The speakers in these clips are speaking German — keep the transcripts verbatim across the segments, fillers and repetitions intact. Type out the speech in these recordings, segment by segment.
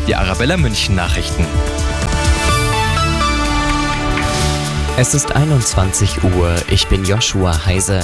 die Arabella München Nachrichten. Es ist einundzwanzig Uhr, ich bin Joshua Heise.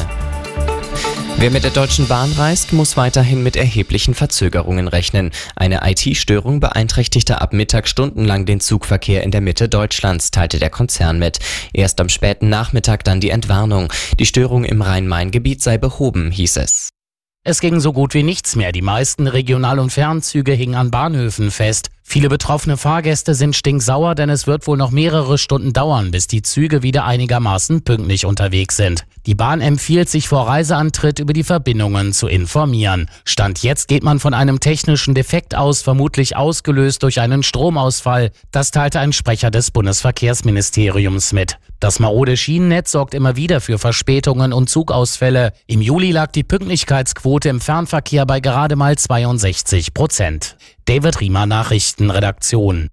Wer mit der Deutschen Bahn reist, muss weiterhin mit erheblichen Verzögerungen rechnen. Eine I T-Störung beeinträchtigte ab Mittag stundenlang den Zugverkehr in der Mitte Deutschlands, teilte der Konzern mit. Erst am späten Nachmittag dann die Entwarnung. Die Störung im Rhein-Main-Gebiet sei behoben, hieß es. Es ging so gut wie nichts mehr. Die meisten Regional- und Fernzüge hingen an Bahnhöfen fest. Viele betroffene Fahrgäste sind stinksauer, denn es wird wohl noch mehrere Stunden dauern, bis die Züge wieder einigermaßen pünktlich unterwegs sind. Die Bahn empfiehlt, sich vor Reiseantritt über die Verbindungen zu informieren. Stand jetzt geht man von einem technischen Defekt aus, vermutlich ausgelöst durch einen Stromausfall. Das teilte ein Sprecher des Bundesverkehrsministeriums mit. Das marode Schienennetz sorgt immer wieder für Verspätungen und Zugausfälle. Im Juli lag die Pünktlichkeitsquote im Fernverkehr bei gerade mal zweiundsechzig Prozent. David Riemer, Nachrichtenredaktion.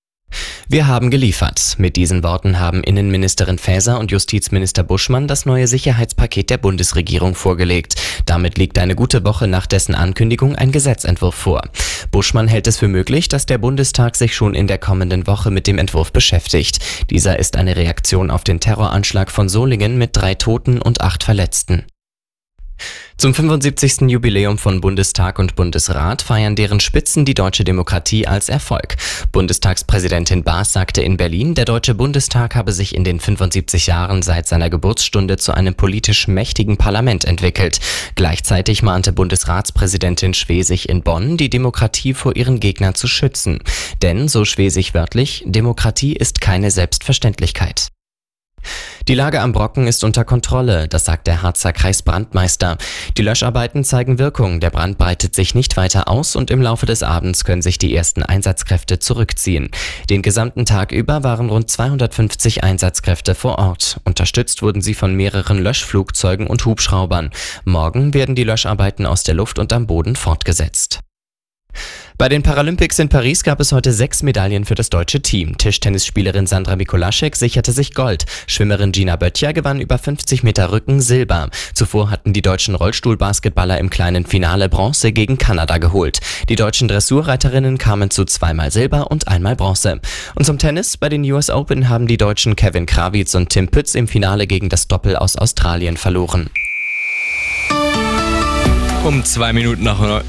Wir haben geliefert. Mit diesen Worten haben Innenministerin Faeser und Justizminister Buschmann das neue Sicherheitspaket der Bundesregierung vorgelegt. Damit liegt eine gute Woche nach dessen Ankündigung ein Gesetzentwurf vor. Buschmann hält es für möglich, dass der Bundestag sich schon in der kommenden Woche mit dem Entwurf beschäftigt. Dieser ist eine Reaktion auf den Terroranschlag von Solingen mit drei Toten und acht Verletzten. Zum fünfundsiebzigsten Jubiläum von Bundestag und Bundesrat feiern deren Spitzen die deutsche Demokratie als Erfolg. Bundestagspräsidentin Baas sagte in Berlin, der Deutsche Bundestag habe sich in den fünfundsiebzig Jahren seit seiner Geburtsstunde zu einem politisch mächtigen Parlament entwickelt. Gleichzeitig mahnte Bundesratspräsidentin Schwesig in Bonn, die Demokratie vor ihren Gegnern zu schützen. Denn, so Schwesig wörtlich, Demokratie ist keine Selbstverständlichkeit. Die Lage am Brocken ist unter Kontrolle, das sagt der Harzer Kreisbrandmeister. Die Löscharbeiten zeigen Wirkung, der Brand breitet sich nicht weiter aus und im Laufe des Abends können sich die ersten Einsatzkräfte zurückziehen. Den gesamten Tag über waren rund zweihundertfünfzig Einsatzkräfte vor Ort. Unterstützt wurden sie von mehreren Löschflugzeugen und Hubschraubern. Morgen werden die Löscharbeiten aus der Luft und am Boden fortgesetzt. Bei den Paralympics in Paris gab es heute sechs Medaillen für das deutsche Team. Tischtennisspielerin Sandra Mikolaschek sicherte sich Gold. Schwimmerin Gina Böttcher gewann über fünfzig Meter Rücken Silber. Zuvor hatten die deutschen Rollstuhlbasketballer im kleinen Finale Bronze gegen Kanada geholt. Die deutschen Dressurreiterinnen kamen zu zweimal Silber und einmal Bronze. Und zum Tennis: Bei den U S Open haben die Deutschen Kevin Krawitz und Tim Pütz im Finale gegen das Doppel aus Australien verloren. Um zwei Minuten nach